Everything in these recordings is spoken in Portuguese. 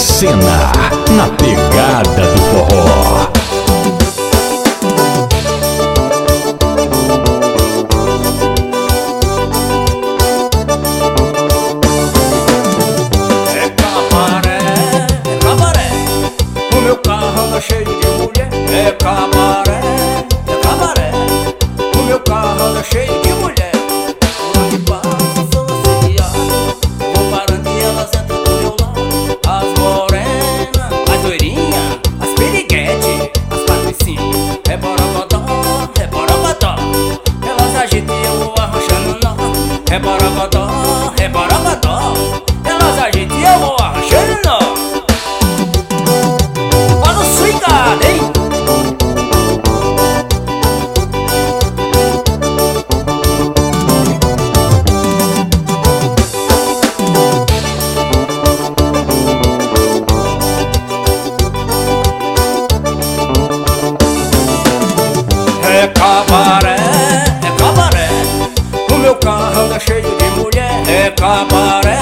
Cena, na pegada do forró. É cabaré, o meu carro anda cheio de mulher. É cabaré, o meu carro anda cheio de mulher. Por onde passo sou assediado, vou parando e elas entram do meu lado. As morenas, as loirinhas, as piriguete, as patricinhas. É borogodó, elas agitam e eu vou arrochando nó. É borogodó, elas agitam e eu vou arrochando nó. Olha o swingado, hein? É cabaré, o meu carro anda cheio de mulher. É cabaré,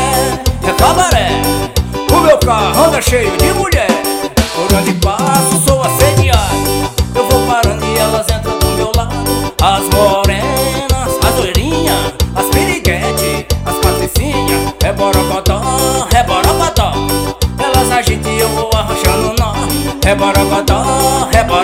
o meu carro anda cheio de mulher. Por onde passo sou assediado, eu vou parando e elas entram do meu lado. As morenas, as loirinhas, as piriguete, as patricinhas. É borogodó, elas agitam e eu vou arrochando nó. É borogodó,